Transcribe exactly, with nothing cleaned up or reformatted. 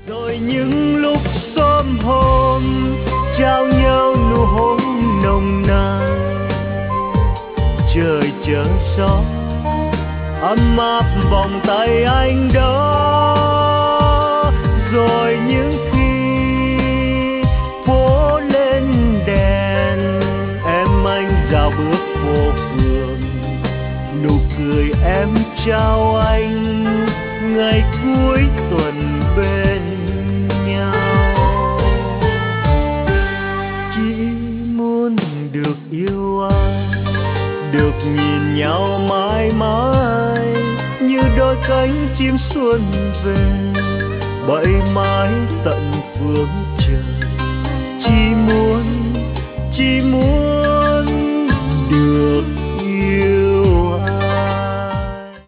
Rồi những lúc sớm hôm trao nhau nụ hôn nồng nàn, trời chở gió ấm áp vòng tay anh đó. Rồi những khi phố lên đèn, em anh dạo bước vô phường, nụ cười em trao anh ngày cuối tuần bên nhau. Chỉ muốn được yêu ai, được nhìn nhau mãi mãi như đôi cánh chim xuân về, bay mãi tận phương trời. Chỉ muốn, chỉ muốn